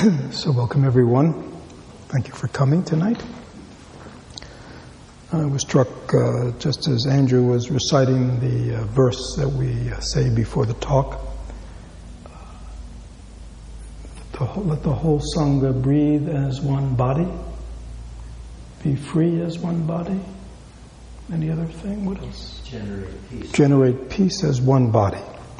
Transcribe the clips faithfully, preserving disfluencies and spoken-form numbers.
So welcome everyone. Thank you for coming tonight. I was struck uh, just as Andrew was reciting the uh, verse that we uh, say before the talk. Uh, the, let the whole Sangha breathe as one body, be free as one body. Any other thing? What else? Generate peace. Generate peace as one body.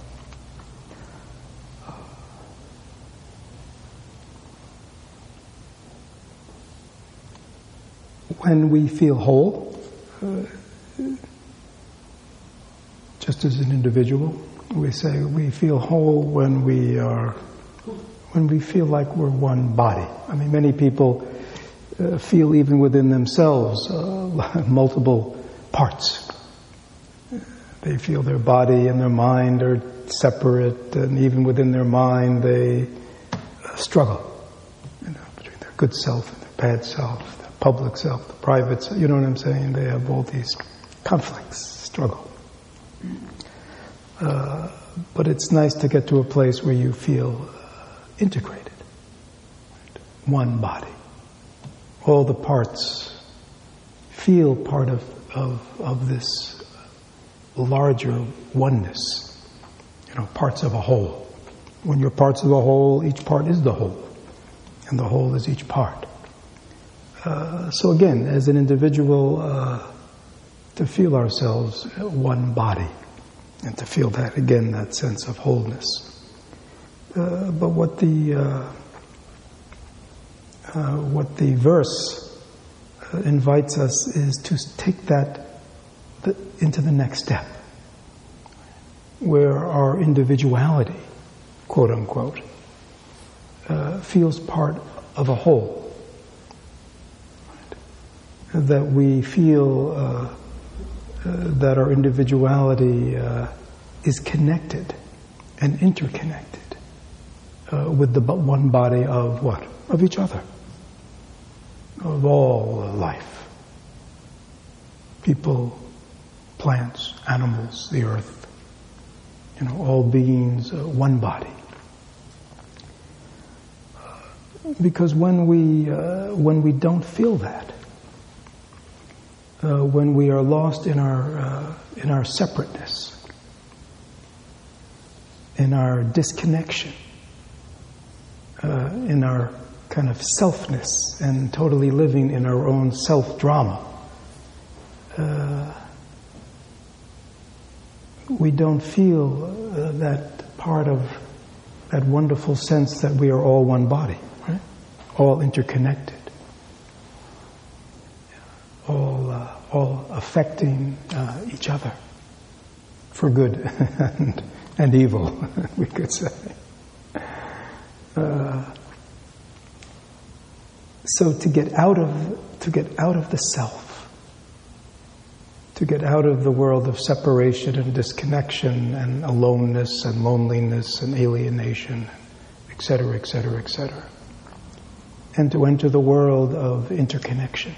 When we feel whole, uh, just as an individual, we say we feel whole when we are, when we feel like we're one body. I mean, many people uh, feel even within themselves uh, multiple parts. They feel their body and their mind are separate, and even within their mind they uh, struggle, you know, between their good self and their bad self. Public self, the private self, you know what I'm saying? They have all these conflicts, struggle. Uh, but it's nice to get to a place where you feel uh, integrated. Right? One body. All the parts feel part of, of, of this larger oneness. You know, parts of a whole. When you're parts of a whole, each part is the whole. And the whole is each part. Uh, so again, as an individual, uh, to feel ourselves one body, and to feel that, again, that sense of wholeness. Uh, but what the uh, uh, what the verse uh, invites us is to take that the, into the next step, where our individuality, quote unquote, uh, feels part of a whole. That we feel uh, uh, that our individuality uh, is connected and interconnected uh, with the one body of what? Of each other. Of all life. People, plants, animals, the earth. You know, all beings, uh, one body. Because when we uh, when we don't feel that, Uh, when we are lost in our uh, in our separateness, in our disconnection, uh, in our kind of selfness, and totally living in our own self-drama, uh, we don't feel uh, that part of that wonderful sense that we are all one body, right? All interconnected. all uh, all affecting uh, each other for good and, and evil, we could say. Uh, so to get out of to get out of the self, to get out of the world of separation and disconnection and aloneness and loneliness and alienation, et cetera, et cetera, et cetera, and to enter the world of interconnection,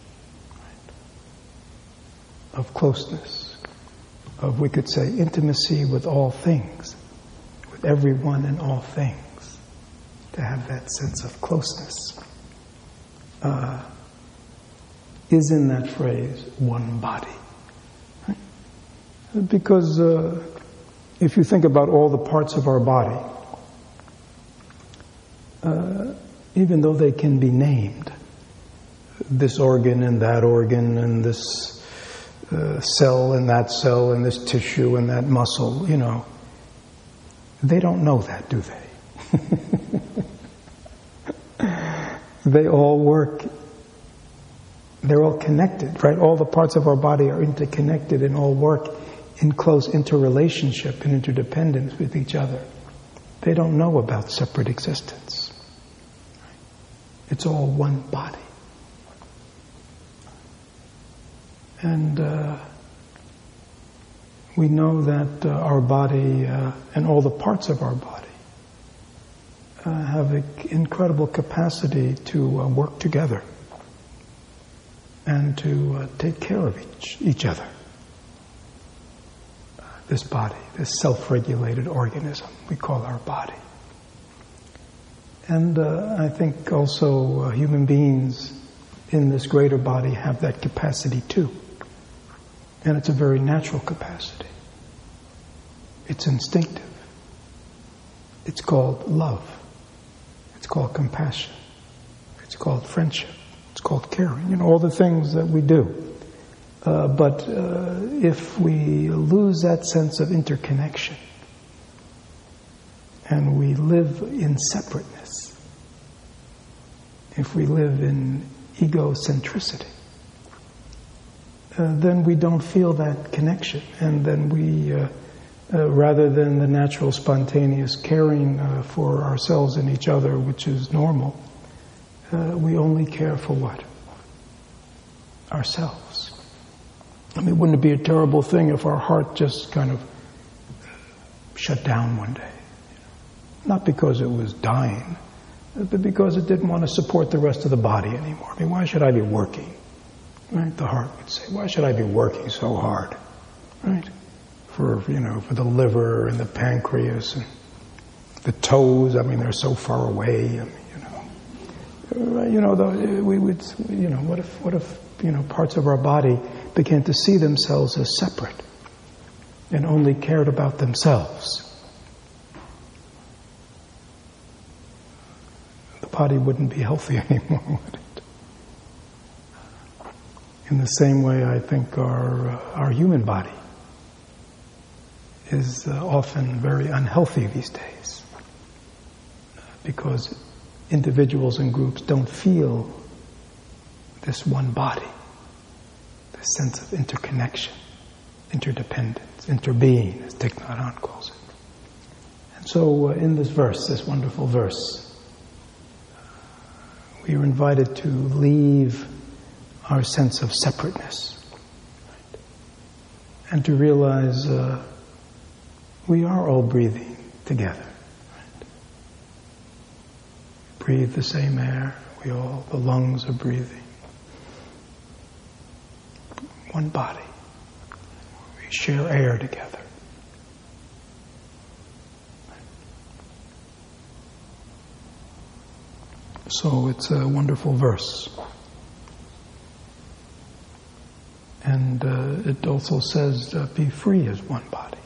of closeness, of, we could say, intimacy with all things, with everyone and all things, to have that sense of closeness, uh, is in that phrase, one body. Right? Because uh, if you think about all the parts of our body, uh, even though they can be named, this organ and that organ and this Uh, cell and that cell and this tissue and that muscle, you know, they don't know that, do they? They all work, they're all connected, right? All the parts of our body are interconnected and all work in close interrelationship and interdependence with each other. They don't know about separate existence. It's all one body. And uh, we know that uh, our body uh, and all the parts of our body uh, have an incredible capacity to uh, work together and to uh, take care of each, each other. Uh, this body, this self-regulated organism we call our body. And uh, I think also uh, human beings in this greater body have that capacity too. And it's a very natural capacity. It's instinctive. It's called love. It's called compassion. It's called friendship. It's called caring. You know, all the things that we do. Uh, but uh, if we lose that sense of interconnection and we live in separateness, if we live in egocentricity, uh, then we don't feel that connection, and then we, uh, uh, rather than the natural, spontaneous caring uh, for ourselves and each other, which is normal, uh, we only care for what? Ourselves. I mean, wouldn't it be a terrible thing if our heart just kind of shut down one day? Not because it was dying, but because it didn't want to support the rest of the body anymore. I mean, why should I be working? Right? The heart would say, why should I be working so hard? Right? For, you know, for the liver and the pancreas and the toes. I mean, they're so far away. I mean, you know, you know, the, we would, you know, what if, what if, you know, parts of our body began to see themselves as separate and only cared about themselves? The body wouldn't be healthy anymore, would it? In the same way, I think our uh, our human body is uh, often very unhealthy these days because individuals and groups don't feel this one body, this sense of interconnection, interdependence, interbeing, as Thich Nhat Hanh calls it. And so uh, in this verse, this wonderful verse, we are invited to leave our sense of separateness, right? And to realize uh, we are all breathing together. Right? Breathe the same air. We all, the lungs are breathing. One body. We share air together. So it's a wonderful verse. And uh, it also says, uh, be free as one body.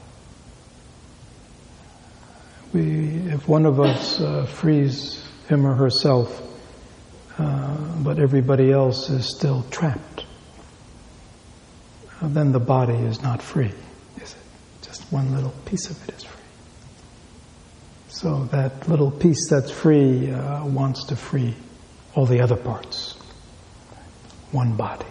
We, if one of us uh, frees him or herself, uh, but everybody else is still trapped, uh, then the body is not free, is it? Just one little piece of it is free. So that little piece that's free uh, wants to free all the other parts. One body.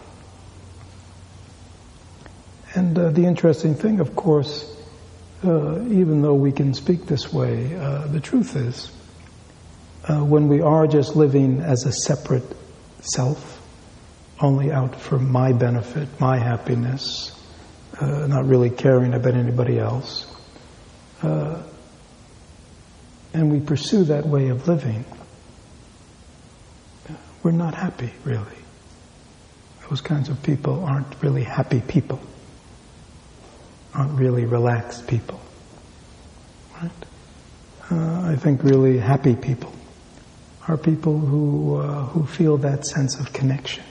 And uh, the interesting thing, of course, uh, even though we can speak this way, uh, the truth is, uh, when we are just living as a separate self, only out for my benefit, my happiness, uh, not really caring about anybody else, uh, and we pursue that way of living, we're not happy, really. Those kinds of people aren't really happy people, aren't really relaxed people, right? Uh, I think really happy people are people who uh, who feel that sense of connection,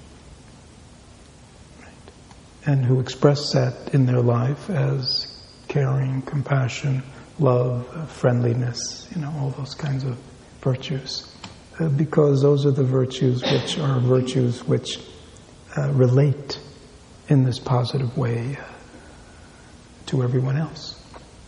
right? And who express that in their life as caring, compassion, love, uh, friendliness, you know, all those kinds of virtues. Uh, because those are the virtues which are virtues which uh, relate in this positive way uh, to everyone else.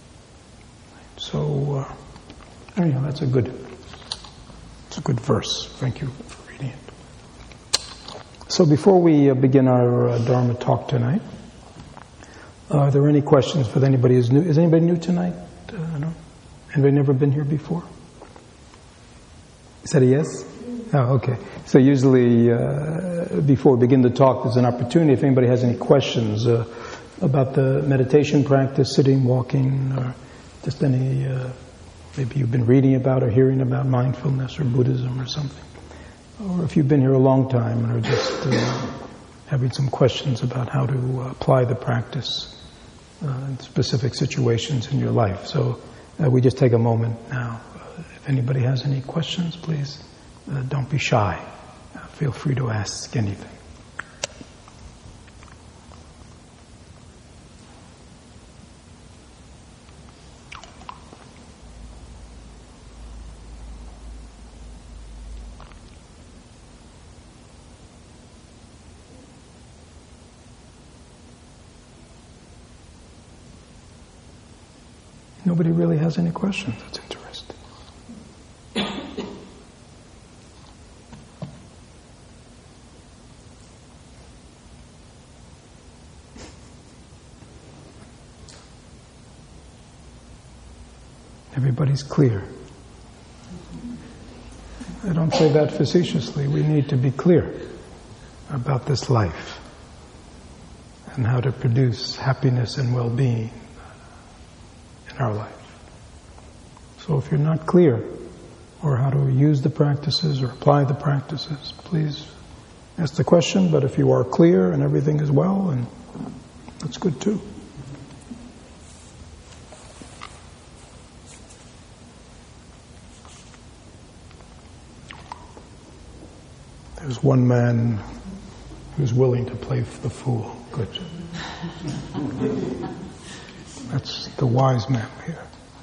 So, uh, anyhow, that's a good, it's a good verse. Thank you for reading it. So before we uh, begin our uh, Dharma talk tonight, are there any questions for anybody who's new? Is anybody new tonight? Uh, no? Anybody never been here before? Is that a yes? Oh, okay. So usually uh, before we begin the talk, there's an opportunity if anybody has any questions uh, about the meditation practice, sitting, walking, or just any, uh, maybe you've been reading about or hearing about mindfulness or Buddhism or something. Or if you've been here a long time and are just uh, having some questions about how to uh, apply the practice uh, in specific situations in your life. So uh, we just take a moment now. Uh, if If anybody has any questions, please uh, don't be shy. Uh, feel free to ask anything. Nobody really has any questions. That's interesting. Everybody's clear. I don't say that facetiously. We need to be clear about this life and how to produce happiness and well-being our life. So if you're not clear or how to use the practices or apply the practices, please ask the question, but if you are clear and everything is well, and that's good too. There's one man who's willing to play the fool. Good. That's the wise man here.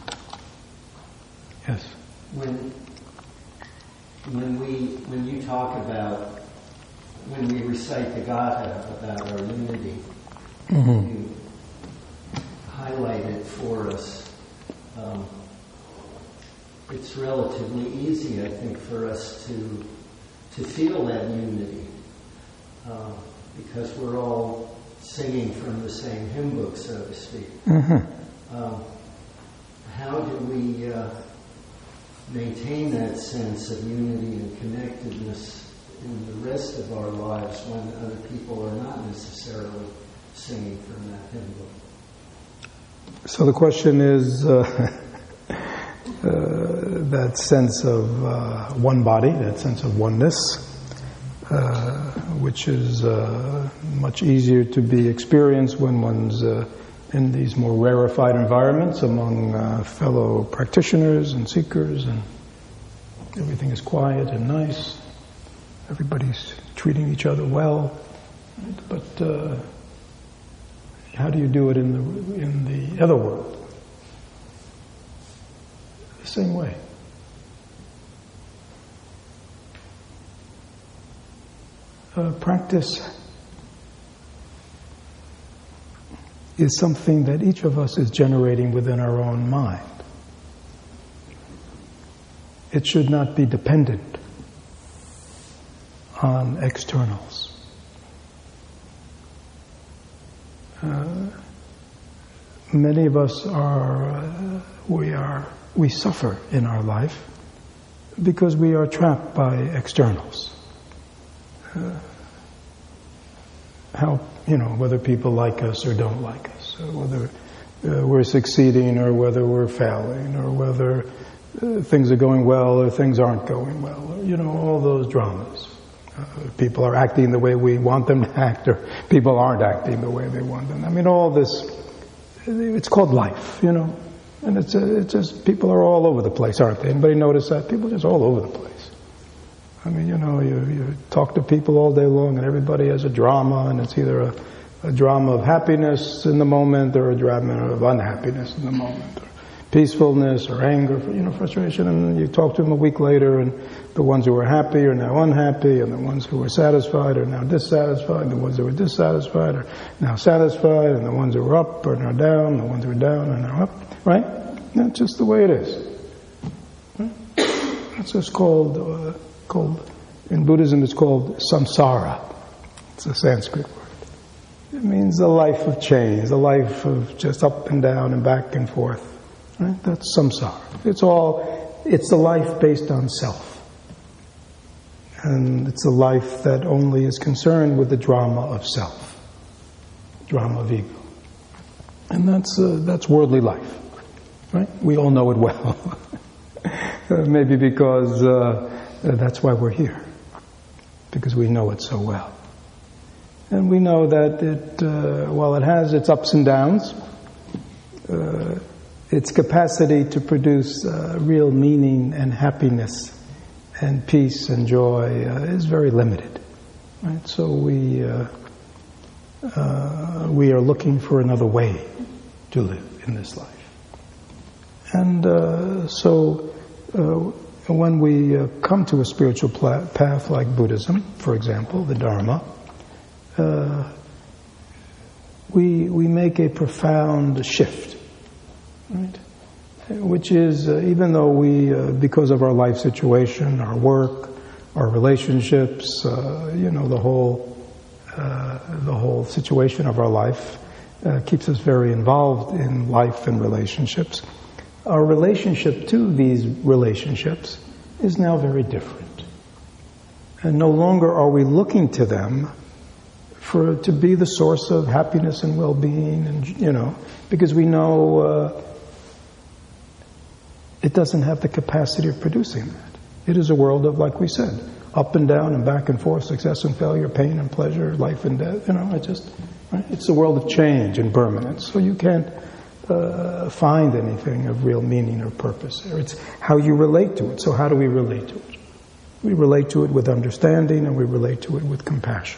Yes. When when we when you talk about when we recite the Gatha about our unity, mm-hmm. you highlight it for us. Um, it's relatively easy, I think, for us to to feel that unity uh, because we're all singing from the same hymn book, so to speak. Mm-hmm. Um, how do we uh, maintain that sense of unity and connectedness in the rest of our lives when other people are not necessarily singing from that hymn book? So the question is uh, uh, that sense of uh, one body, that sense of oneness, Uh, which is uh, much easier to be experienced when one's uh, in these more rarefied environments among uh, fellow practitioners and seekers, and everything is quiet and nice. Everybody's treating each other well. But uh, how do you do it in the in the other world? The same way. Uh, practice is something that each of us is generating within our own mind. It should not be dependent on externals. Uh, many of us are, uh, we are, we suffer in our life because we are trapped by externals. Uh, how, you know, whether people like us or don't like us, or whether uh, we're succeeding or whether we're failing, or whether uh, things are going well or things aren't going well, or, you know, all those dramas. Uh, people are acting the way we want them to act, or people aren't acting the way they want them. I mean, all this, it's called life, you know, and it's, uh, it's just, people are all over the place, aren't they? Anybody notice that? People are just all over the place. I mean, you know, you, you talk to people all day long and everybody has a drama, and it's either a, a drama of happiness in the moment or a drama of unhappiness in the moment, or peacefulness or anger, you know, frustration. And you talk to them a week later, and the ones who were happy are now unhappy, and the ones who were satisfied are now dissatisfied, and the ones who were dissatisfied are now satisfied, and the ones who were up are now down, the ones who were down are now up, right? That's just the way it is. Right? That's just called... Uh, called, in Buddhism it's called samsara. It's a Sanskrit word. It means a life of change, a life of just up and down and back and forth. Right? That's samsara. It's all, it's a life based on self. And it's a life that only is concerned with the drama of self, drama of ego. And that's, uh, that's worldly life. Right? We all know it well. Maybe because uh, that's why we're here, because we know it so well. And we know that it, uh, while it has its ups and downs, uh, its capacity to produce uh, real meaning and happiness and peace and joy uh, is very limited. Right? So we uh, uh, we are looking for another way to live in this life. And uh, so uh, when we uh, come to a spiritual pla- path like Buddhism, for example, the Dharma, uh, we we make a profound shift, right? Which is, uh, even though we, uh, because of our life situation, our work, our relationships, uh, you know, the whole uh, the whole situation of our life uh, keeps us very involved in life and relationships. Our relationship to these relationships is now very different, and no longer are we looking to them for to be the source of happiness and well-being, and you know, because we know uh, it doesn't have the capacity of producing that. It is a world of, like we said, up and down and back and forth, success and failure, pain and pleasure, life and death. You know, it just right? It's a world of change and permanence. So you can't uh, find anything of real meaning or purpose there. It's how you relate to it. So how do we relate to it? We relate to it with understanding, and we relate to it with compassion.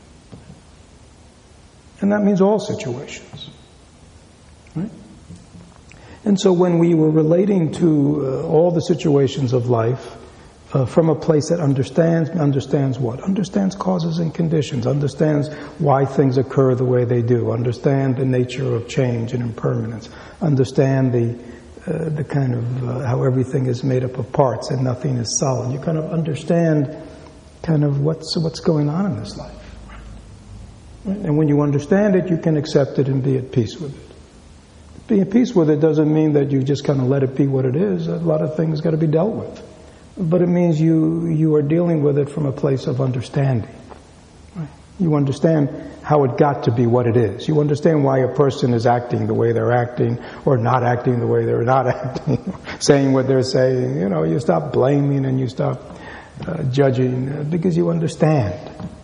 And that means all situations, right? And so when we were relating to uh, all the situations of life uh, from a place that understands, understands what? Understands causes and conditions, understands why things occur the way they do, understand the nature of change and impermanence, understand the uh, the kind of uh, how everything is made up of parts and nothing is solid. You kind of understand kind of what's what's going on in this life. Right? And when you understand it, you can accept it and be at peace with it. Being at peace with it doesn't mean that you just kind of let it be what it is. A lot of things got to be dealt with. But it means you you are dealing with it from a place of understanding. Right? You understand how it got to be what it is. You understand why a person is acting the way they're acting, or not acting the way they're not acting, saying what they're saying. You know, you stop blaming and you stop uh, judging uh, because you understand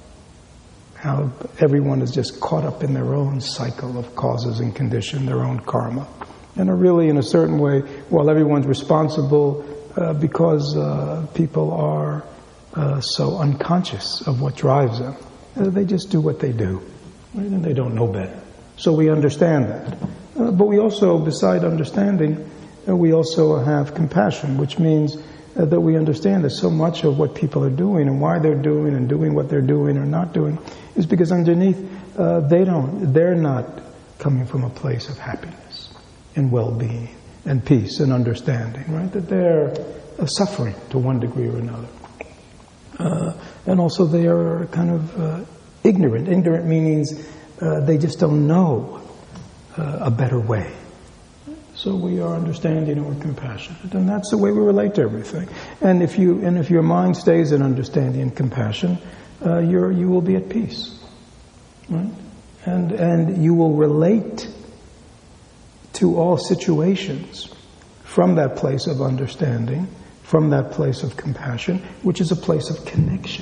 how everyone is just caught up in their own cycle of causes and condition, their own karma. And are really, in a certain way, while everyone's responsible uh, because uh, people are uh, so unconscious of what drives them, uh, they just do what they do, right? And they don't know better. So we understand that. Uh, but we also, beside understanding, uh, we also have compassion, which means uh, that we understand that so much of what people are doing and why they're doing and doing what they're doing or not doing is because underneath uh, they don't, they're not coming from a place of happiness and well-being and peace and understanding, right? That they're uh, suffering to one degree or another. Uh, and also they are kind of uh, ignorant. Ignorant means uh, they just don't know uh, a better way. So we are understanding and we're compassionate, and that's the way we relate to everything. And if you and if your mind stays in understanding and compassion, Uh, you're, you will be at peace, right? And and you will relate to all situations from that place of understanding, from that place of compassion, which is a place of connection,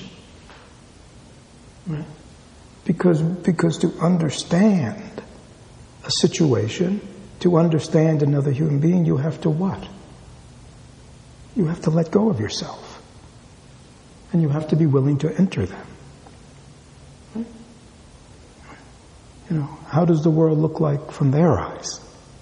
right? Because because to understand a situation, to understand another human being, you have to what? You have to let go of yourself. And you have to be willing to enter them. Right? You know, how does the world look like from their eyes?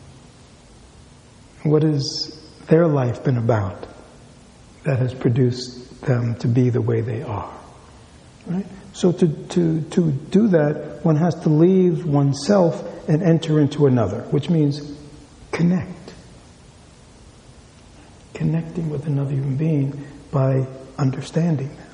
What has their life been about that has produced them to be the way they are? Right? So to, to, to do that, one has to leave oneself and enter into another, which means connect. Connecting with another human being by understanding them.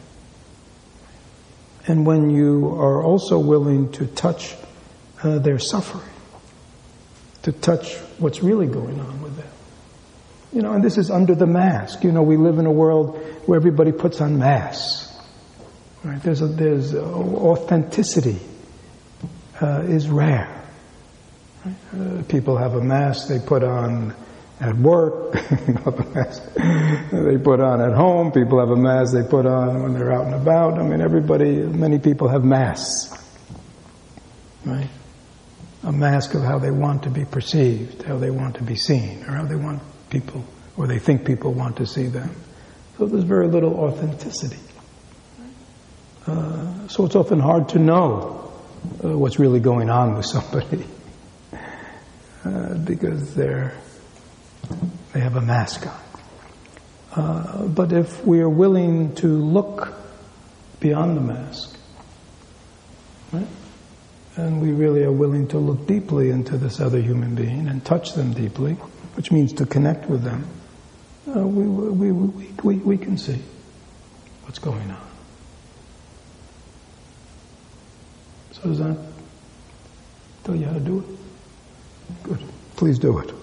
And when you are also willing to touch uh, their suffering, to touch what's really going on with them. You know, and this is under the mask. You know, we live in a world where everybody puts on masks. Right? There's a, there's a, authenticity uh, is rare. Right? Uh, people have a mask they put on at work, they put on at home, people have a mask they put on when they're out and about. I mean, everybody, many people have masks, right? a mask of how they want to be perceived, how they want to be seen, or how they want people, or they think people want to see them. So there's very little authenticity. Uh, so it's often hard to know uh, what's really going on with somebody uh, because they're they have a mask on. Uh, but if we are willing to look beyond the mask, right? And we really are willing to look deeply into this other human being and touch them deeply, which means to connect with them, uh, we, we, we, we, we can see what's going on. So does that tell you how to do it? Good. Please do it.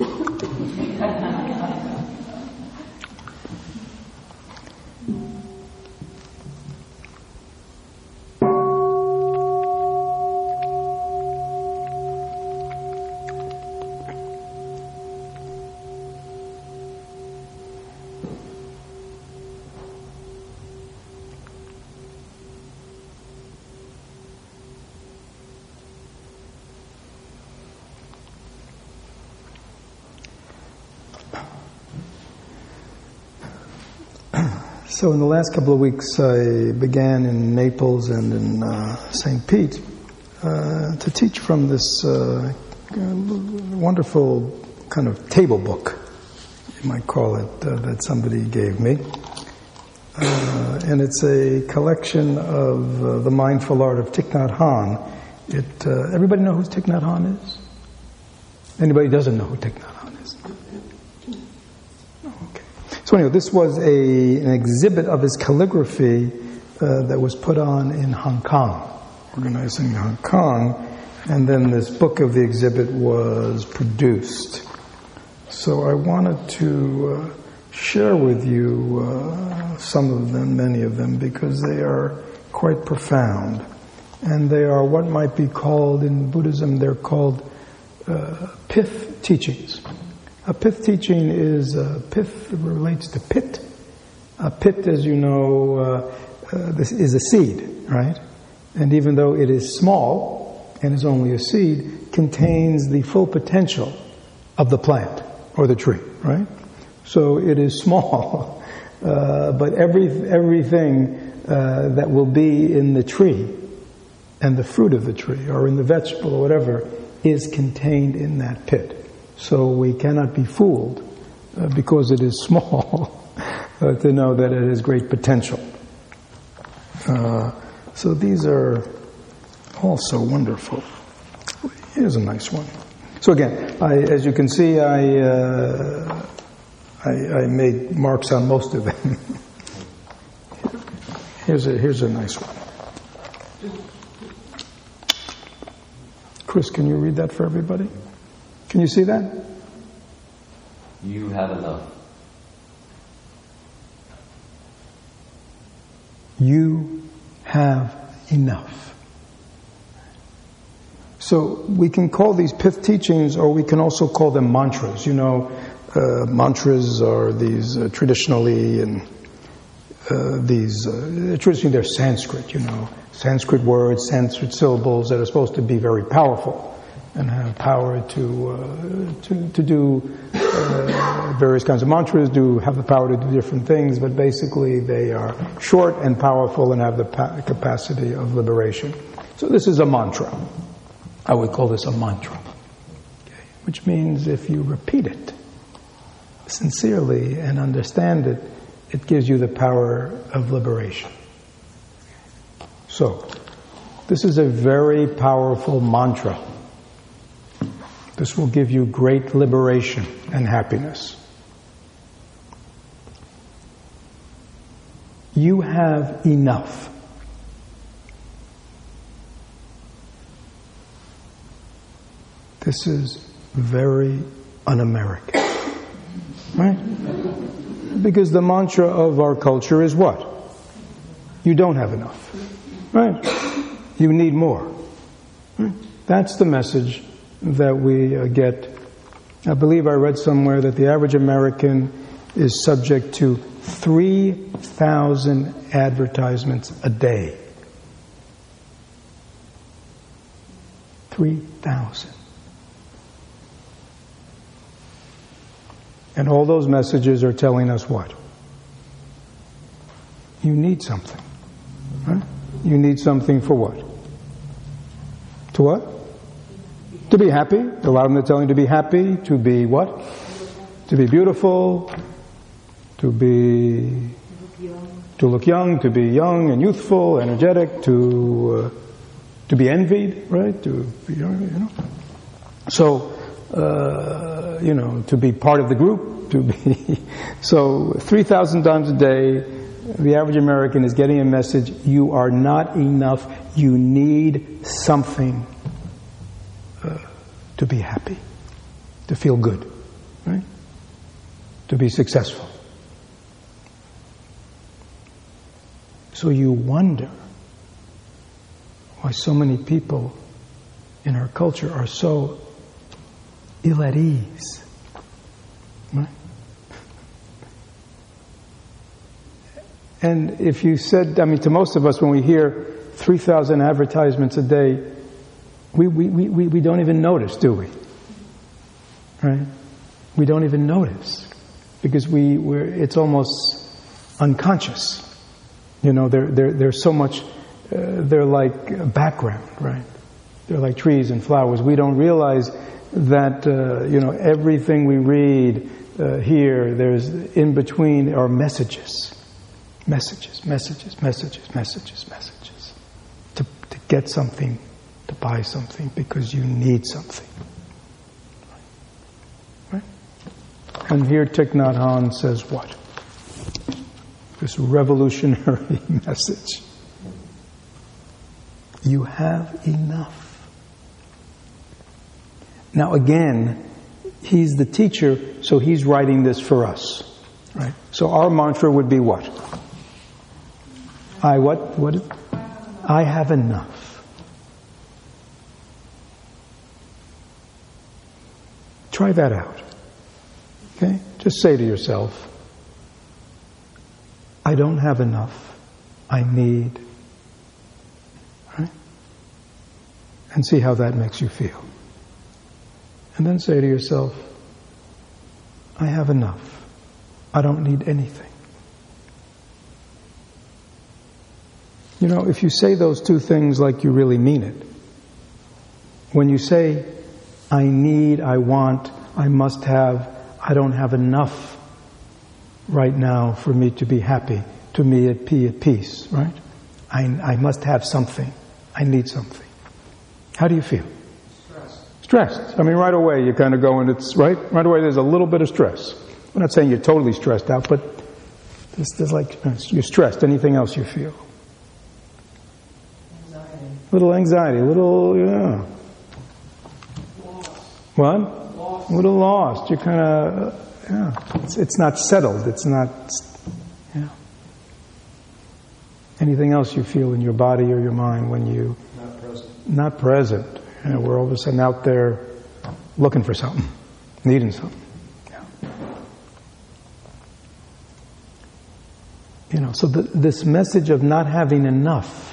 So in the last couple of weeks, I began in Naples and in uh, Saint Pete uh, to teach from this uh, wonderful kind of table book, you might call it, uh, that somebody gave me. Uh, and it's a collection of uh, the mindful art of Thich Nhat Hanh. It, uh, everybody know who Thich Nhat Hanh is? Anybody doesn't know who Thich Nhat Hanh is? Okay. So anyway, this was a, an exhibit of his calligraphy uh, that was put on in Hong Kong, organized in Hong Kong, and then this book of the exhibit was produced. So I wanted to uh, share with you uh, some of them, many of them, because they are quite profound. And they are what might be called, in Buddhism, they're called uh, pith teachings. A pith teaching is, uh, pith relates to pit. A pit, as you know, uh, uh, this is a seed, right? And even though it is small and is only a seed, contains the full potential of the plant or the tree, right? So it is small, uh, but every everything uh, that will be in the tree and the fruit of the tree or in the vegetable or whatever is contained in that pit. So we cannot be fooled uh, because it is small uh, to know that it has great potential. Uh, so these are also wonderful. Here's a nice one. So again, I, as you can see, I, uh, I I made marks on most of them. Here's a here's a nice one. Chris, can you read that for everybody? Can you see that? You have enough. You have enough. So we can call these pith teachings, or we can also call them mantras. You know, uh, mantras are these uh, traditionally, and uh, these uh, traditionally they're Sanskrit. You know, Sanskrit words, Sanskrit syllables that are supposed to be very powerful and have power to uh, to to do uh, various kinds of mantras. Do have the power to do different things, but basically they are short and powerful and have the pa- capacity of liberation. So this is a mantra. I would call this a mantra, okay, which means if you repeat it sincerely and understand it, it gives you the power of liberation. So, this is a very powerful mantra. This will give you great liberation and happiness. You have enough. This is very un-American, right? Because the mantra of our culture is what? You don't have enough, right? You need more. Right? That's the message that we uh, get. I believe I read somewhere that the average American is subject to three thousand advertisements a day. three thousand. And all those messages are telling us what? You need something. Right? You need something for what? To what? To be happy. A lot of them are telling you to be happy, to be what? To be beautiful, to be... to look young, to be young and youthful, energetic, to... Uh, to be envied, right? To be, you know. So, uh, you know, to be part of the group, to be... So, three thousand times a day, the average American is getting a message, you are not enough, you need something uh, to be happy, to feel good, right? To be successful. So you wonder why so many people in our culture are so ill at ease, right? And if you said, I mean, to most of us, when we hear three thousand advertisements a day, we, we, we, we don't even notice, do we? Right? We don't even notice. Because we, we're, it's almost unconscious. You know, they're, they're, they're so much, uh, they're like a background, right? They're like trees and flowers. We don't realize that, uh, you know, everything we read uh, here, there's in between are messages. Messages, messages, messages, messages, messages. To, to get something, to buy something, because you need something. Right? And here Thich Nhat Hanh says what? This revolutionary message. You have enough. Now again, he's the teacher, so he's writing this for us. Right? So our mantra would be what? I what? What? Is, I have enough. Try that out. Okay? Just say to yourself, I don't have enough. I need. Right? And see how that makes you feel. And then say to yourself, I have enough. I don't need anything. You know, if you say those two things like you really mean it, when you say, I need, I want, I must have, I don't have enough right now for me to be happy, to me at peace, right? I, I must have something. I need something. How do you feel? Stressed. Stressed. I mean, right away you kind of go and it's, right? Right away there's a little bit of stress. I'm not saying you're totally stressed out, but there's, there's like, you're stressed. Anything else you feel? A little anxiety, a little, yeah. Lost. What? Lost. A little lost. You're kind of, yeah. It's, it's not settled. It's not, yeah. Anything else you feel in your body or your mind when you... Not present. Not present. You know, we're all of a sudden out there looking for something, needing something. Yeah. You know, so the, this message of not having enough.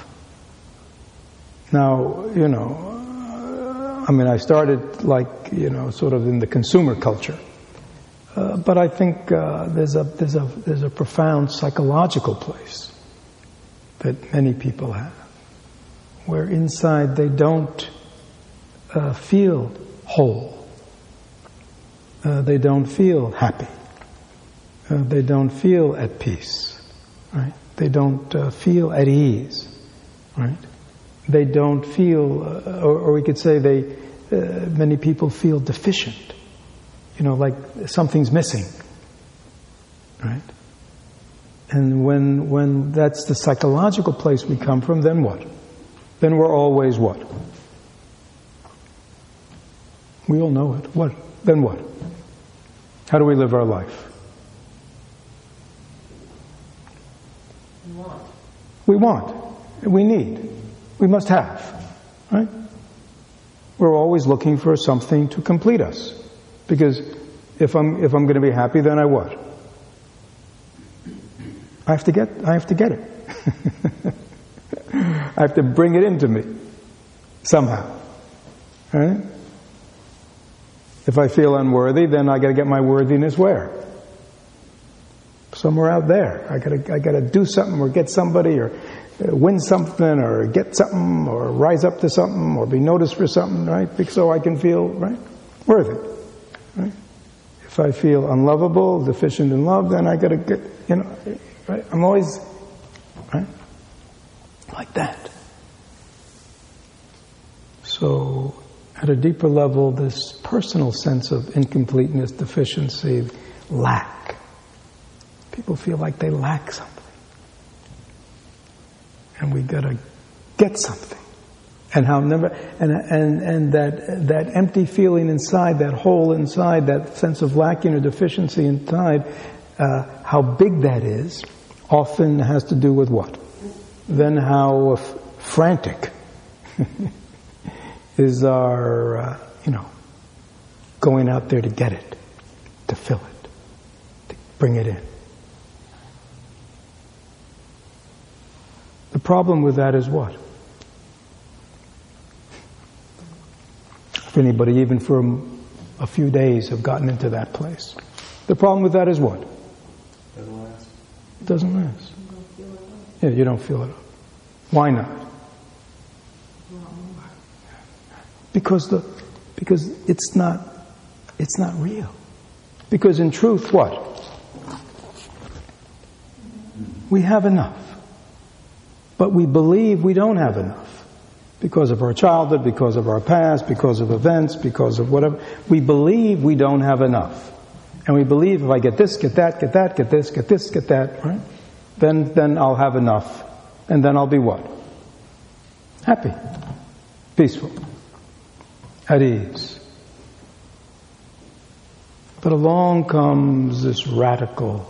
Now, you know, I mean, I started like, you know, sort of in the consumer culture, uh, but I think uh, there's a there's a there's a profound psychological place that many people have, where inside they don't uh, feel whole, uh, they don't feel happy, uh, they don't feel at peace, right? They don't uh, feel at ease, right? They don't feel, uh, or, or we could say they, uh, many people feel deficient. You know, like something's missing. Right? And when, when that's the psychological place we come from, then what? Then we're always what? We all know it. What? Then what? How do we live our life? We want. We want. We need. We must have, right? We're always looking for something to complete us. Because if I'm if I'm going to be happy, then I what? I have to get I have to get it. I have to bring it into me somehow. Right? If I feel unworthy, then I got to get my worthiness where? Somewhere out there. I got to I got to do something or get somebody or win something or get something or rise up to something or be noticed for something, right? So I can feel, right, worthy, right? If I feel unlovable, deficient in love, then I got to get, you know, right? I'm always, right, like that. So at a deeper level, this personal sense of incompleteness, deficiency, lack. People feel like they lack something. And we gotta get something. And how never, and, and, and that, that empty feeling inside, that hole inside, that sense of lacking or deficiency inside, uh, how big that is, often has to do with what? Then how uh, frantic is our, uh, you know, going out there to get it, to fill it, to bring it in. The problem with that is what? If anybody, even for a few days, have gotten into that place. The problem with that is what? Doesn't last. It doesn't last. Yeah, you don't feel it. Why not? Because the, because it's not, it's not real. Because in truth, what? We have enough. But we believe we don't have enough. Because of our childhood, because of our past, because of events, because of whatever. We believe we don't have enough. And we believe if I get this, get that, get that, get this, get this, get that, right? Then, then I'll have enough. And then I'll be what? Happy. Peaceful. At ease. But along comes this radical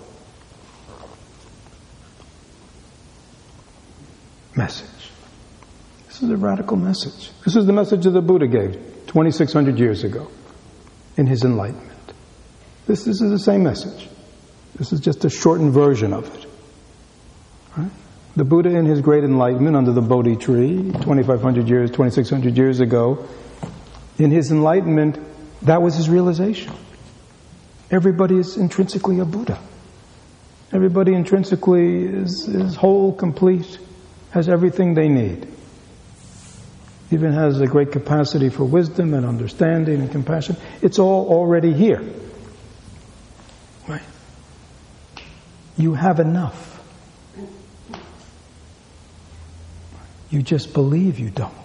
message. This is a radical message. This is the message that the Buddha gave twenty-six hundred years ago in his enlightenment. This, this is the same message. This is just a shortened version of it. Right? The Buddha in his great enlightenment under the Bodhi tree, twenty-five hundred years, twenty-six hundred years ago, in his enlightenment, that was his realization. Everybody is intrinsically a Buddha. Everybody intrinsically is, is whole, complete, has everything they need. Even has a great capacity for wisdom and understanding and compassion. It's all already here. Right? You have enough. You just believe you don't.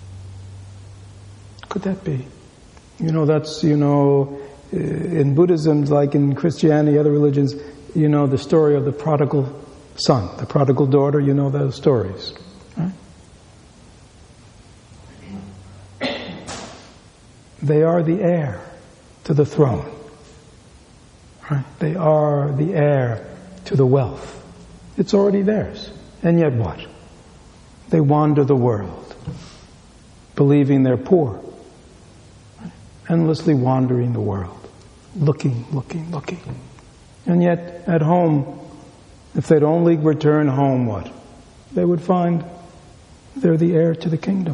Could that be? You know, that's, you know, in Buddhism, like in Christianity, other religions, you know, the story of the prodigal son, the prodigal daughter, you know those stories. Right? They are the heir to the throne. Right? They are the heir to the wealth. It's already theirs. And yet what? They wander the world, believing they're poor. Right? Endlessly wandering the world. Looking, looking, looking. And yet, at home, if they'd only return home, what? They would find they're the heir to the kingdom.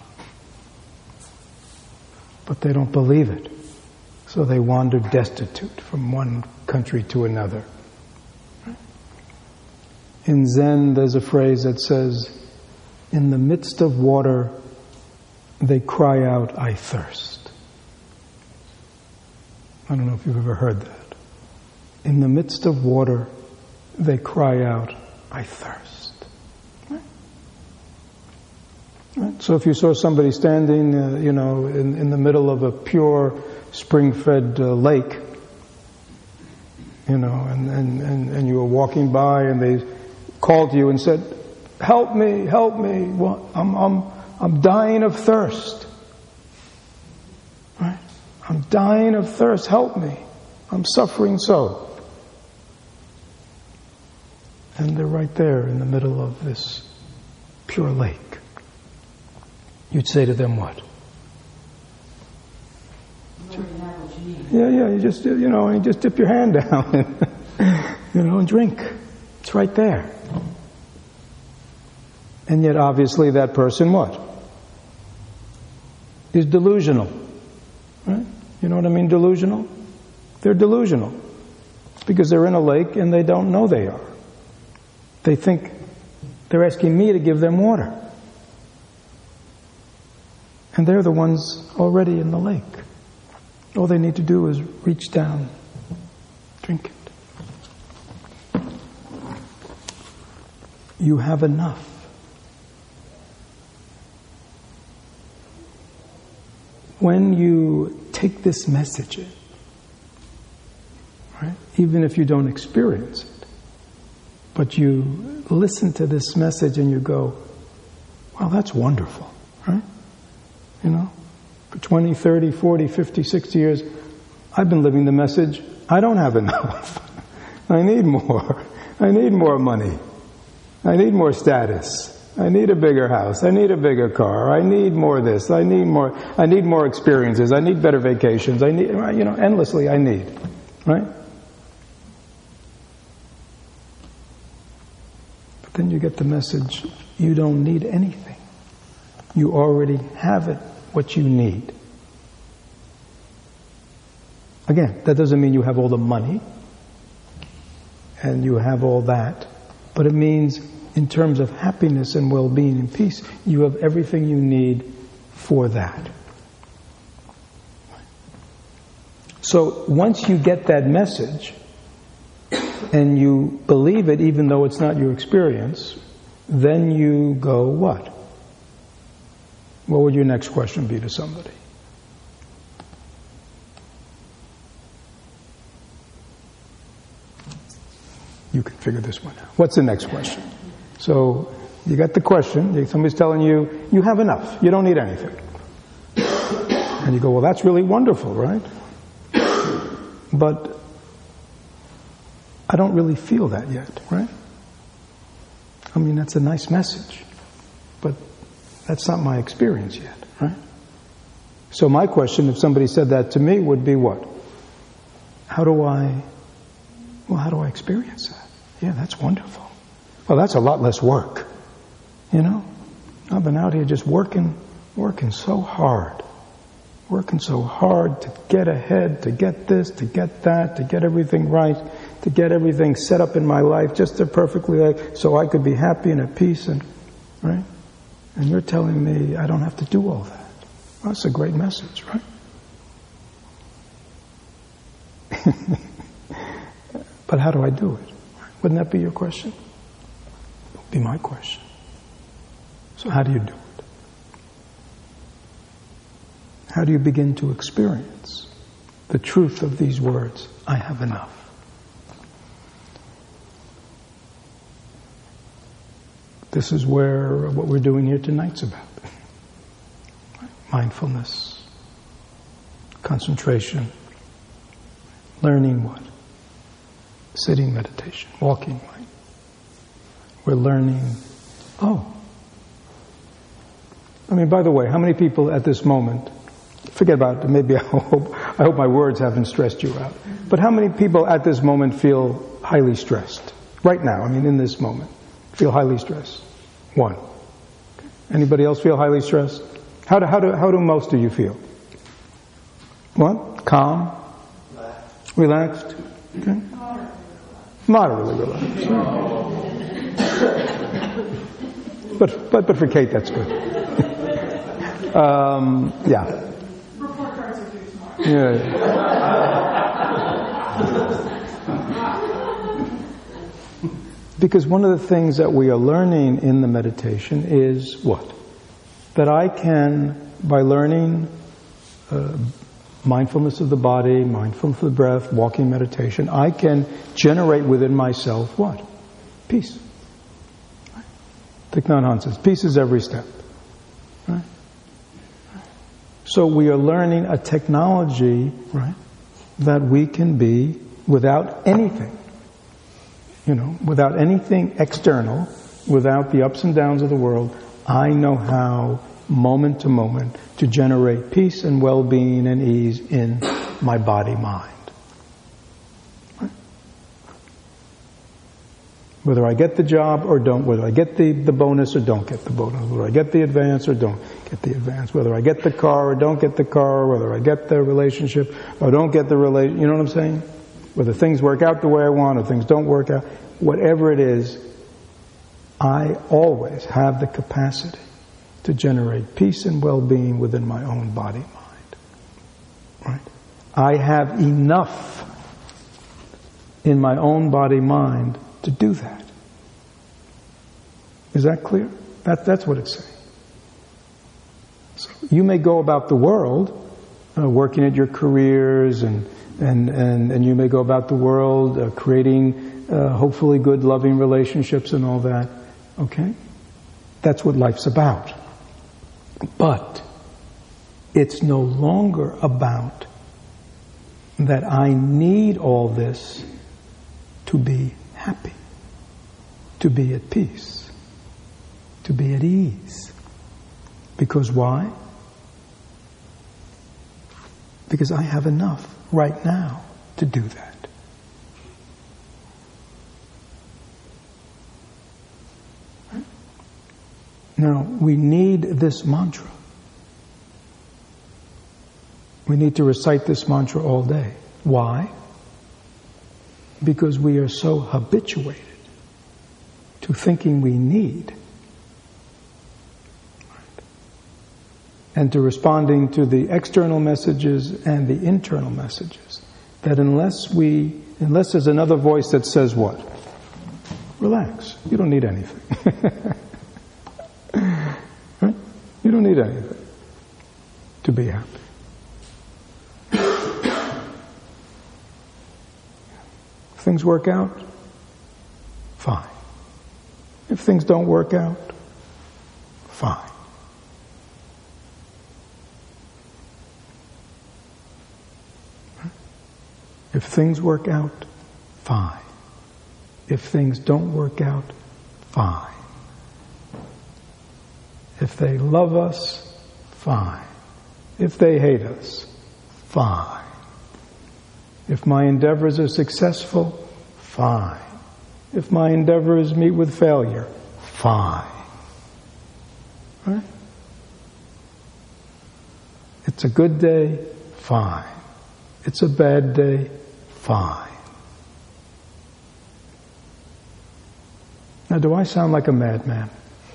But they don't believe it. So they wander destitute from one country to another. In Zen, there's a phrase that says, in the midst of water, they cry out, I thirst. I don't know if you've ever heard that. In the midst of water, they cry out, I thirst. Right? Right? So if you saw somebody standing, uh, you know, in, in the middle of a pure, spring-fed uh, lake, you know, and, and, and, and you were walking by and they called to you and said, help me, help me, well, I'm, I'm, I'm dying of thirst. Right? I'm dying of thirst, help me. I'm suffering so. And they're right there in the middle of this pure lake. You'd say to them what? Yeah, yeah, you just, you know, you just dip your hand down and, you know, and drink. It's right there. And yet obviously that person what? Is delusional. Right? You know what I mean, delusional? They're delusional because they're in a lake and they don't know they are. They think they're asking me to give them water. And they're the ones already in the lake. All they need to do is reach down, drink it. You have enough. When you take this message in, right, even if you don't experience it, but you listen to this message and you go, wow, that's wonderful, right? You know, for twenty, thirty, forty, fifty, sixty years, I've been living the message, I don't have enough. I need more. I need more money. I need more status. I need a bigger house. I need a bigger car. I need more this. I need more, I need more experiences. I need better vacations. I need, you know, endlessly I need, right? But then you get the message, you don't need anything. You already have it, what you need. Again, that doesn't mean you have all the money and you have all that, but it means in terms of happiness and well-being and peace, you have everything you need for that. So once you get that message and you believe it even though it's not your experience, then you go what? What would your next question be to somebody? You can figure this one out. What's the next question? So you got the question, somebody's telling you, you have enough, you don't need anything. And you go, well, that's really wonderful, right? But I don't really feel that yet, right? I mean, that's a nice message, but that's not my experience yet, right? So my question, if somebody said that to me, would be what? How do I, well, how do I experience that? Yeah, that's wonderful. Well, that's a lot less work, you know? I've been out here just working, working so hard, working so hard to get ahead, to get this, to get that, to get everything right, to get everything set up in my life just to perfectly, like, so I could be happy and at peace, and right? And you're telling me I don't have to do all that. Well, that's a great message, right? But how do I do it? Wouldn't that be your question? It would be my question. So how do you do it? How do you begin to experience the truth of these words, I have enough? This is where what we're doing here tonight's about. Mindfulness, concentration, learning what? Sitting meditation, walking, right? We're learning, oh. I mean, by the way, how many people at this moment, forget about it, maybe I hope, I hope my words haven't stressed you out, but how many people at this moment feel highly stressed? Right now, I mean, in this moment, feel highly stressed? One. Anybody else feel highly stressed? How do, how do, how do most of you feel? What? Calm? Relaxed? Okay. Moderately relaxed. But, but, but for Kate, that's good. um, yeah. Report cards are due tomorrow. Yeah. Because one of the things that we are learning in the meditation is what? That I can, by learning uh, mindfulness of the body, mindfulness of the breath, walking meditation, I can generate within myself what? Peace. Right? Thich Nhat Hanh says, peace is every step. Right? So we are learning a technology, right, that we can be without anything. You know, without anything external, without the ups and downs of the world, I know how, moment to moment, to generate peace and well-being and ease in my body-mind. Right? Whether I get the job or don't, whether I get the, the bonus or don't get the bonus, whether I get the advance or don't get the advance, whether I get the car or don't get the car, whether I get the relationship or don't get the relation, you know what I'm saying? Whether things work out the way I want or things don't work out, whatever it is, I always have the capacity to generate peace and well-being within my own body-mind. Right? I have enough in my own body-mind to do that. Is that clear? That, that's what it's saying. So you may go about the world uh, working at your careers and, and, and, and you may go about the world uh, creating uh, hopefully good, loving relationships and all that. Okay? That's what life's about. But it's no longer about that I need all this to be happy, to be at peace, to be at ease. Because why? Because I have enough right now to do that. Right? Now, we need this mantra. We need to recite this mantra all day. Why? Because we are so habituated to thinking we need, right, and to responding to the external messages and the internal messages, that unless we, unless there's another voice that says what? Relax, you don't need anything. Right? You don't need anything to be happy. If things work out, fine. If things don't work out, fine. If things work out, fine. If things don't work out, fine. If they love us, fine. If they hate us, fine. If my endeavors are successful, fine. If my endeavors meet with failure, fine. Right? It's a good day, fine. It's a bad day, fine. Now, do I sound like a madman?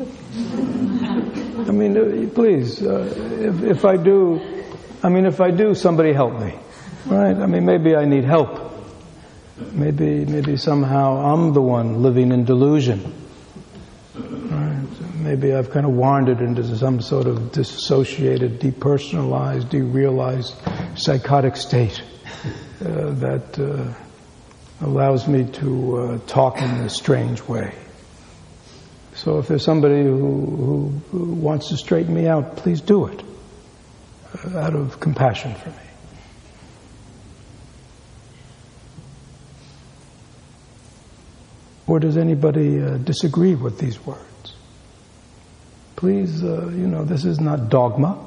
I mean, please, uh, if, if I do, I mean, if I do, somebody help me. Right? I mean, maybe I need help. Maybe, maybe somehow I'm the one living in delusion. Right? Maybe I've kind of wandered into some sort of dissociated, depersonalized, derealized psychotic state uh, that uh, allows me to uh, talk in a strange way. So if there's somebody who, who, who wants to straighten me out, please do it uh, out of compassion for me. Or does anybody uh, disagree with these words? Please, uh, you know, this is not dogma.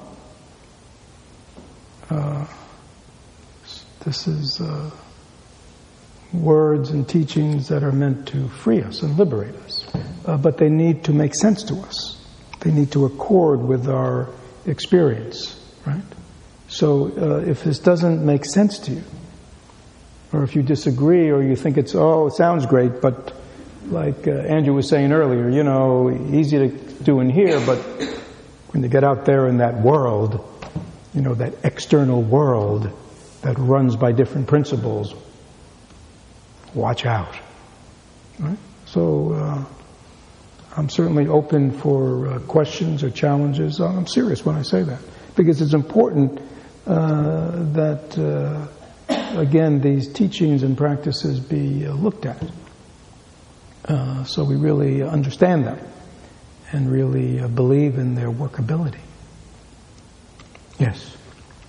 Uh, this is uh, words and teachings that are meant to free us and liberate us. Uh, but they need to make sense to us. They need to accord with our experience, right? So uh, if this doesn't make sense to you, or if you disagree, or you think it's, oh, it sounds great, but like uh, Andrew was saying earlier, you know, easy to do in here, but when you get out there in that world, you know, that external world that runs by different principles, watch out. Right? So uh, I'm certainly open for uh, questions or challenges. I'm serious when I say that, because it's important uh, that, uh, again, these teachings and practices be uh, looked at. Uh, so we really understand them and really uh, believe in their workability. Yes?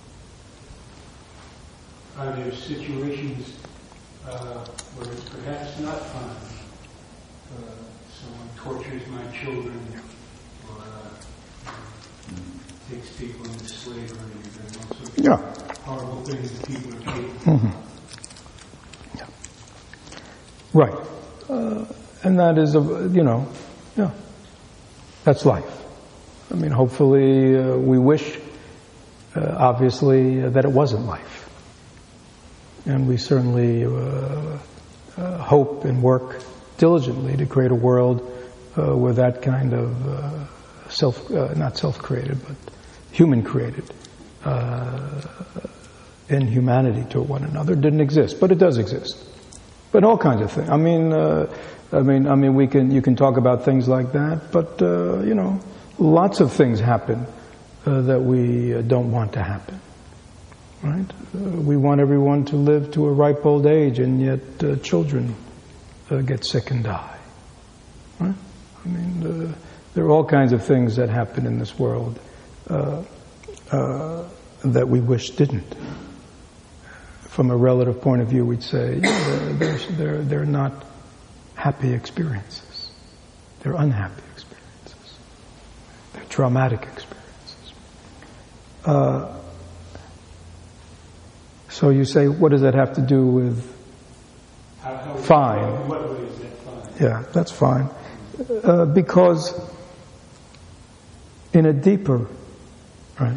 Are there situations uh, where it's perhaps not fun? Uh, someone tortures my children or uh, takes people into slavery and all sorts of Yeah. horrible things that people are capable of. Mm-hmm. Yeah. Right. Uh, and that is, a, you know, yeah, that's life. I mean, hopefully uh, we wish, uh, obviously, uh, that it wasn't life. And we certainly uh, uh, hope and work diligently to create a world uh, where that kind of uh, self, uh, not self-created, but human-created uh, inhumanity to one another didn't exist, but it does exist. But all kinds of things. I mean, uh, I mean, I mean, we can you can talk about things like that, but uh, you know. Lots of things happen uh, that we uh, don't want to happen, right? Uh, we want everyone to live to a ripe old age, and yet uh, children uh, get sick and die, right? I mean, uh, there are all kinds of things that happen in this world uh, uh, that we wish didn't. From a relative point of view, we'd say yeah, they're, they're, they're not happy experiences. They're unhappy experiences. Traumatic experiences. Uh, so you say, what does that have to do with how, how fine? In what way is that fine? Yeah, that's fine. Uh, because in a deeper, right,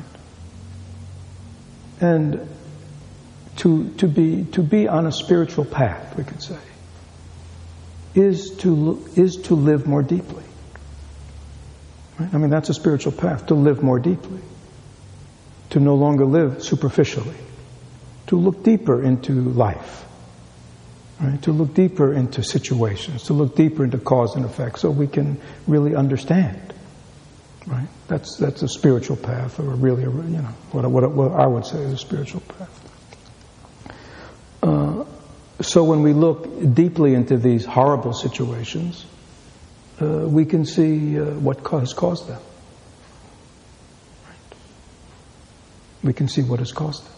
and to to be to be on a spiritual path, we could say, is to is to live more deeply. Right? I mean, that's a spiritual path, to live more deeply, to no longer live superficially, to look deeper into life, right? To look deeper into situations, to look deeper into cause and effect, so we can really understand. Right? That's that's a spiritual path, or really, a, you know, what, what, what I would say is a spiritual path. Uh, so when we look deeply into these horrible situations, Uh, we can see uh, what has caused them. Right. We can see what has caused them.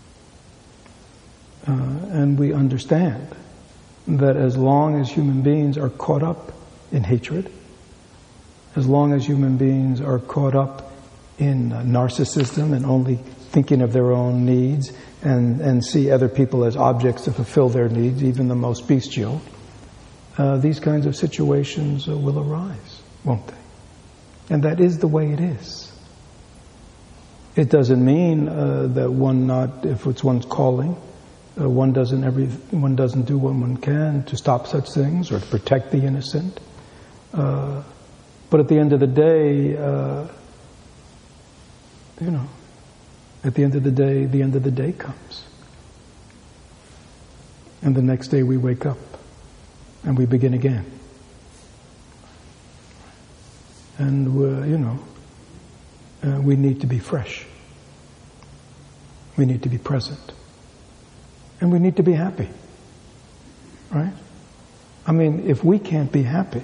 Uh, and we understand that as long as human beings are caught up in hatred, as long as human beings are caught up in uh, narcissism and only thinking of their own needs and, and see other people as objects to fulfill their needs, even the most bestial, Uh, these kinds of situations uh, will arise, won't they? And that is the way it is. It doesn't mean uh, that one not, if it's one's calling, uh, one doesn't every one doesn't do what one can to stop such things or to protect the innocent. Uh, but at the end of the day, uh, you know, at the end of the day, the end of the day comes, and the next day we wake up. And we begin again. And, uh, you know, uh, we need to be fresh. We need to be present. And we need to be happy. Right? I mean, if we can't be happy,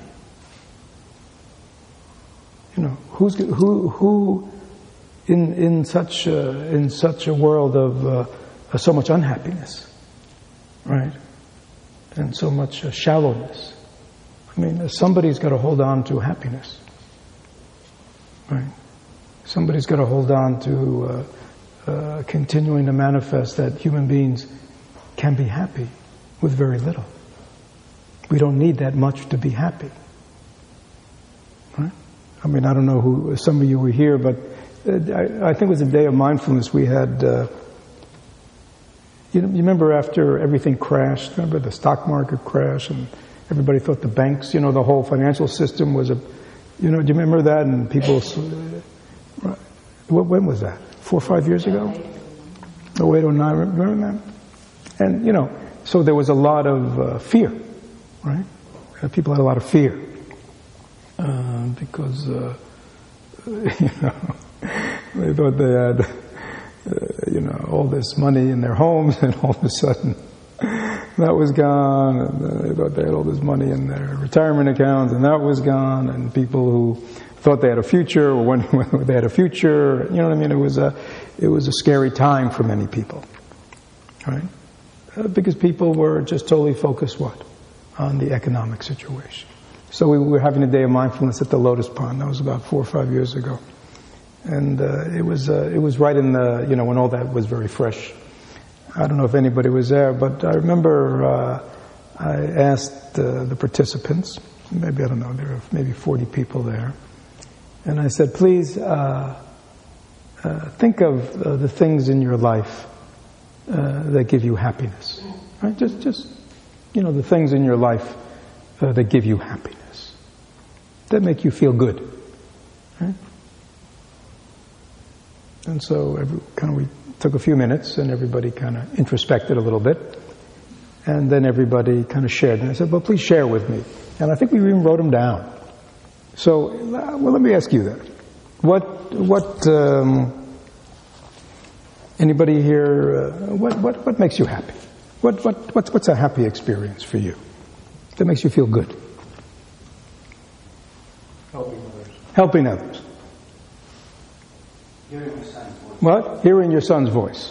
you know, who's, who, who in, in such, a, in such a world of uh, so much unhappiness, right? And so much uh, shallowness. I mean, somebody's got to hold on to happiness, right? Somebody's got to hold on to uh, uh, continuing to manifest that human beings can be happy with very little. We don't need that much to be happy, right? I mean, I don't know who, some of you were here, but uh, I, I think it was a day of mindfulness we had. Uh, You, know, you remember after everything crashed, remember the stock market crash and everybody thought the banks, you know, the whole financial system was a, you know, do you remember that? And people, uh, when was that? Four or five years ago? Oh eight, oh nine, remember that? And, you know, so there was a lot of uh, fear, right? Uh, people had a lot of fear uh, because, uh, you know, they thought they had... Uh, you know, all this money in their homes, and all of a sudden that was gone, and uh, they thought they had all this money in their retirement accounts, and that was gone, and people who thought they had a future, or when, when they had a future, you know what I mean? It was a, it was a scary time for many people, right? Uh, because people were just totally focused, what? On the economic situation. So we were having a day of mindfulness at the Lotus Pond. That was about four or five years ago. And uh, it was uh, it was right in the, you know, when all that was very fresh. I don't know if anybody was there, but I remember uh, I asked uh, the participants, maybe, I don't know, there were maybe forty people there, and I said, please uh, uh, think of uh, the things in your life uh, that give you happiness. Right? Just, just, you know, the things in your life uh, that give you happiness, that make you feel good. Right? And so every, kind of we took a few minutes and everybody kind of introspected a little bit. And then everybody kind of shared. And I said, well, please share with me. And I think we even wrote them down. So, well, let me ask you that. What, what, um, anybody here, uh, what, what, what makes you happy? What, what, what's, what's a happy experience for you that makes you feel good? Helping others. Helping others. Hearing your son's voice. What? Hearing your son's voice.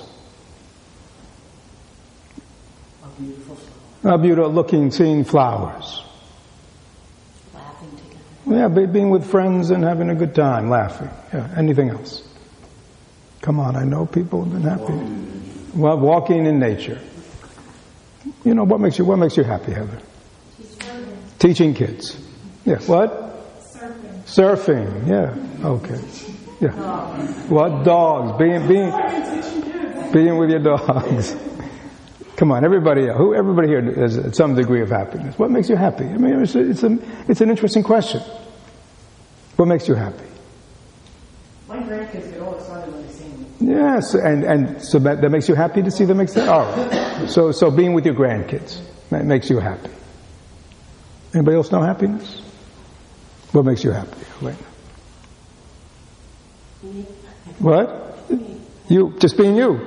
A beautiful flower. A beautiful looking, seeing flowers. Laughing together. Yeah, be, being with friends and having a good time, laughing. Yeah, anything else? Come on, I know people have been happy. Walking. Well, walking in nature. You know, what makes you, what makes you happy, Heather? Surfing. Teaching kids. Yeah, what? Surfing. Surfing, yeah, okay. Yeah. What? Dogs. Being, being, being with your dogs. Come on, everybody, who, everybody here has some degree of happiness. What makes you happy? I mean, it's, a, it's, a, it's an interesting question. What makes you happy? My grandkids get all excited when they see me. Yes, and, and so that, that makes you happy to see them excited? Oh, so, so being with your grandkids, that makes you happy. Anybody else know happiness? What makes you happy? Wait. Me. What? You, just being you?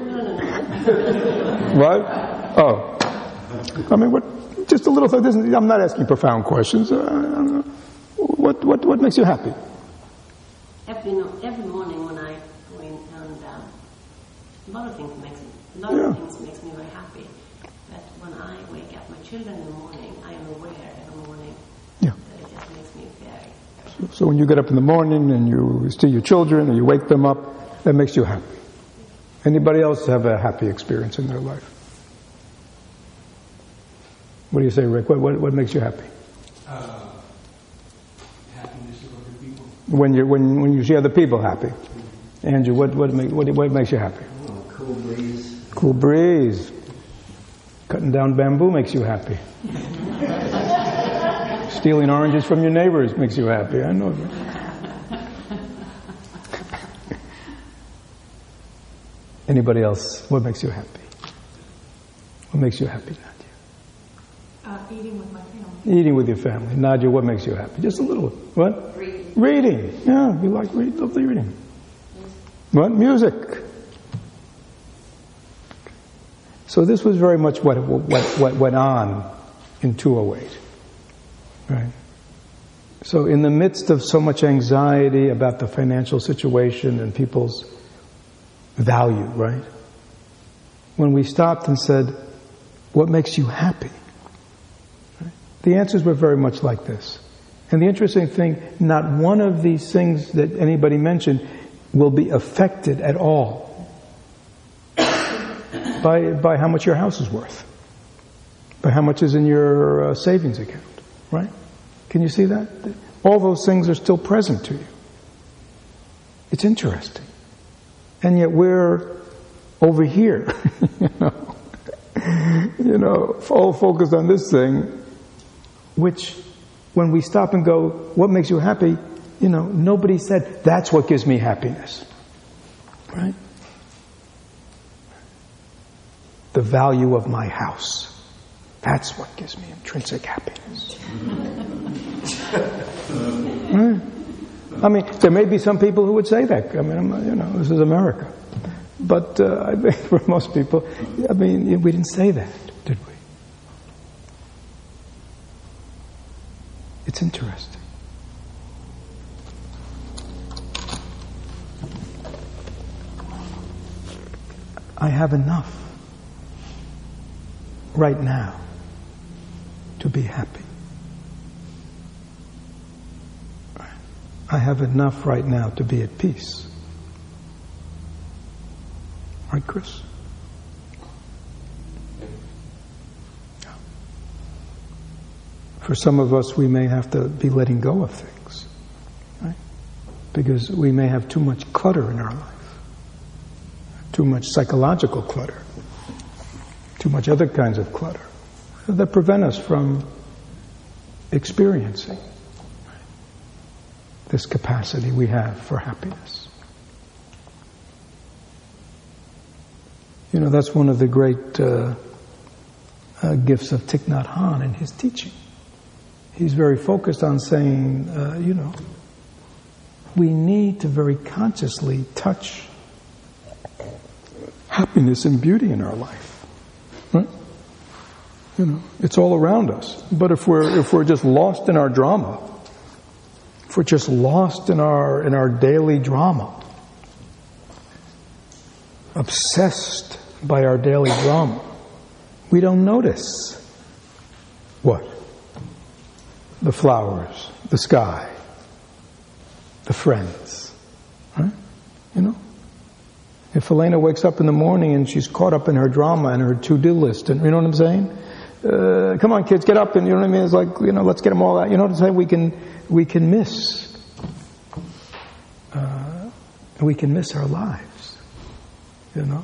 What? Oh. I mean, what, just a little thing. This is, I'm not asking profound questions. Uh, I don't know. What, what, what makes you happy? Every, no, every morning when I go in and um, a lot of things makes a lot Yeah. of things makes me very happy. But when I wake up my children in the morning, I am aware every morning Yeah. that it just makes me very. So when you get up in the morning and you see your children and you wake them up, that makes you happy. Anybody else have a happy experience in their life? What do you say, Rick? What, what, what makes you happy? Uh, happiness of other people. When you when when you see other people happy. Andrew, what what, make, what what makes you happy? Oh, cool breeze. Cool breeze. Cutting down bamboo makes you happy. Stealing oranges from your neighbors makes you happy. I know that. Anybody else? What makes you happy? What makes you happy, Nadia? Uh, eating with my family. Eating with your family. Nadia, what makes you happy? Just a little. What? Reading. Reading. Yeah, you like reading, love the reading. What? Music. So this was very much what, what, what went on in two oh eight. Right? So in the midst of so much anxiety about the financial situation and people's value, right? When we stopped and said, what makes you happy? Right? The answers were very much like this. And the interesting thing, not one of these things that anybody mentioned will be affected at all by, by how much your house is worth, by how much is in your uh, savings account, right? Can you see that? All those things are still present to you. It's interesting. And yet we're over here, you know, you know, all focused on this thing, which when we stop and go, what makes you happy? You know, nobody said, that's what gives me happiness. Right? The value of my house. That's what gives me intrinsic happiness. Right? I mean, there may be some people who would say that. I mean, I'm, you know, this is America. But uh, I think for most people, I mean, we didn't say that, did we? It's interesting. I have enough right now to be happy. I have enough right now to be at peace. Right, Chris? Yeah. For some of us, we may have to be letting go of things, right? Because we may have too much clutter in our life, too much psychological clutter, too much other kinds of clutter that prevent us from experiencing this capacity we have for happiness. You know, that's one of the great uh, uh, gifts of Thich Nhat Hanh in his teaching. He's very focused on saying, uh, you know, we need to very consciously touch happiness and beauty in our life. Right? You know, it's all around us. But if we're if we're just lost in our drama, if we're just lost in our in our daily drama, obsessed by our daily drama, we don't notice what? The flowers, the sky, the friends. Right? You know? If Elena wakes up in the morning and she's caught up in her drama and her to-do list, and you know what I'm saying? Uh, come on, kids, get up, and you know what I mean? It's like, you know, let's get them all out. You know what I'm saying? We can, we can miss, uh, we can miss our lives. You know.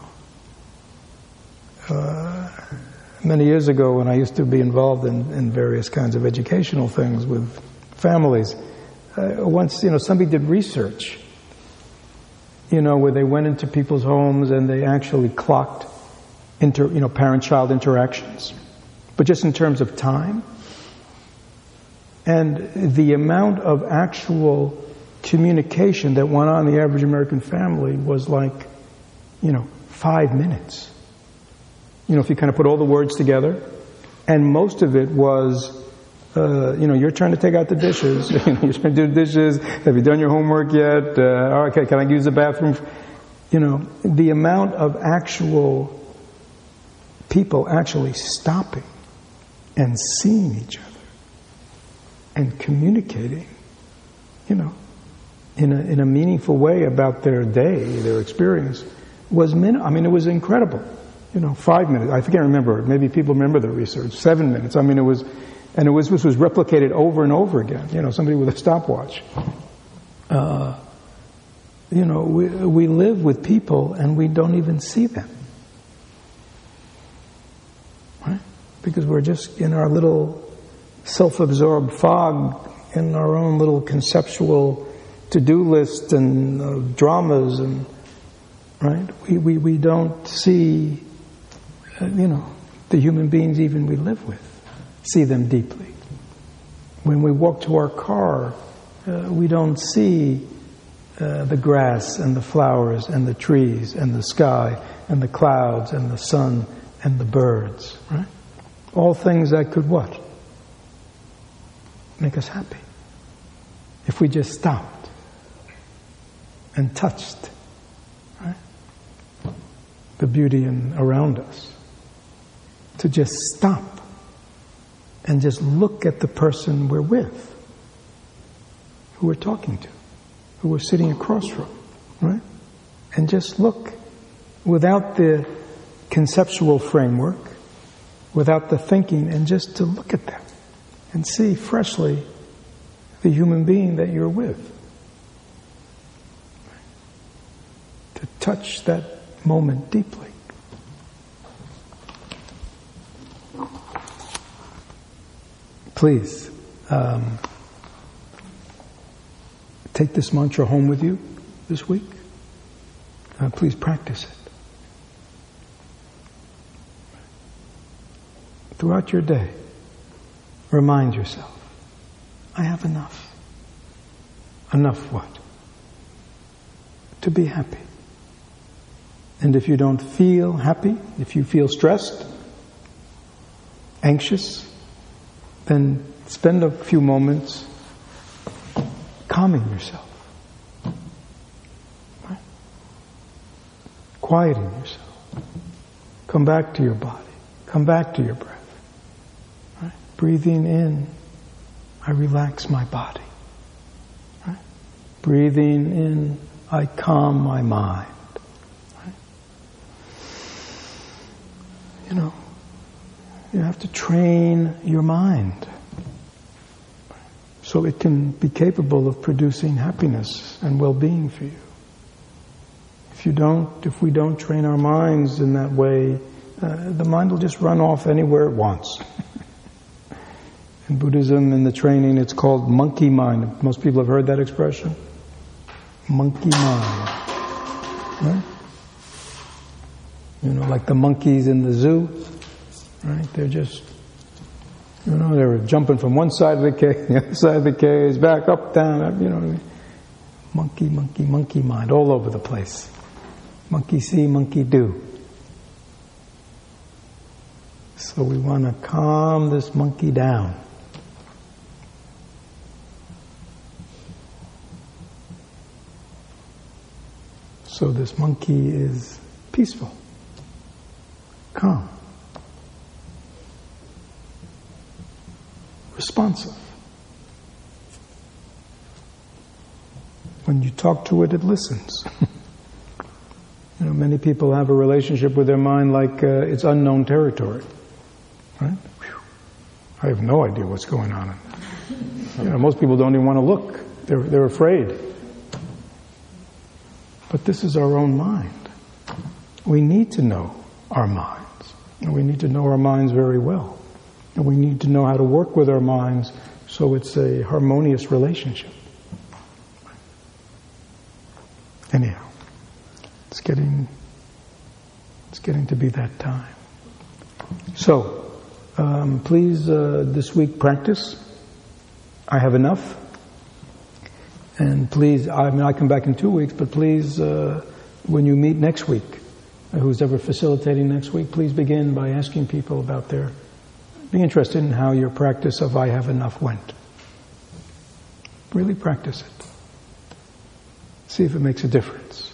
Uh, many years ago, when I used to be involved in, in various kinds of educational things with families, uh, once you know somebody did research. You know, where they went into people's homes and they actually clocked inter, you know, parent-child interactions, but just in terms of time. And the amount of actual communication that went on in the average American family was like, you know, five minutes. You know, if you kind of put all the words together, and most of it was, Uh, you know, you're trying to take out the dishes. You know, you're trying to do the dishes. Have you done your homework yet? Uh, okay, can I use the bathroom? You know, the amount of actual people actually stopping and seeing each other and communicating, you know, in a in a meaningful way about their day, their experience, was min. I mean, it was incredible. You know, five minutes. I can't remember. Maybe people remember the research. Seven minutes. I mean, it was. And it was, this was replicated over and over again. You know, somebody with a stopwatch. Uh, you know, we, we live with people and we don't even see them. Right? Because we're just in our little self-absorbed fog, in our own little conceptual to-do list and uh, dramas, and right? We, we, we don't see, uh, you know, the human beings even we live with. See them deeply. When we walk to our car, uh, we don't see uh, the grass and the flowers and the trees and the sky and the clouds and the sun and the birds, right? All things that could what? Make us happy. If we just stopped and touched, right? The beauty in, around us. To just stop and just look at the person we're with, who we're talking to, who we're sitting across from, right? And just look without the conceptual framework, without the thinking, and just to look at them and see freshly the human being that you're with. To touch that moment deeply. Please, um, take this mantra home with you this week. Uh, please practice it. Throughout your day, remind yourself, I have enough. Enough what? To be happy. And if you don't feel happy, if you feel stressed, anxious, then spend a few moments calming yourself, right? Quieting yourself. Come back to your body. Come back to your breath. Right? Breathing in, I relax my body. Right? Breathing in, I calm my mind. Right? You know, you have to train your mind so it can be capable of producing happiness and well-being for you. If you don't, if we don't train our minds in that way, uh, the mind will just run off anywhere it wants. In Buddhism, in the training, it's called monkey mind. Most people have heard that expression. Monkey mind. Right? You know, like the monkeys in the zoo. Right? They're just, you know, they're jumping from one side of the cage, the other side of the cage, back, up, down, up, you know what I mean? Monkey, monkey, monkey mind, all over the place. Monkey see, monkey do. So we want to calm this monkey down. So this monkey is peaceful, calm, responsive. When you talk to it, it listens. You know, many people have a relationship with their mind like uh, it's unknown territory. Right? Whew. I have no idea what's going on. You know, most people don't even want to look. They're, they're afraid. But this is our own mind. We need to know our minds. And we need to know our minds very well. And we need to know how to work with our minds so it's a harmonious relationship. Anyhow, it's getting, it's getting to be that time. So, um, please uh, this week practice. I have enough. And please, I mean, I come back in two weeks, but please, uh, when you meet next week, uh, who's ever facilitating next week, please begin by asking people about their, be interested in how your practice of I have enough went. Really practice it. See if it makes a difference.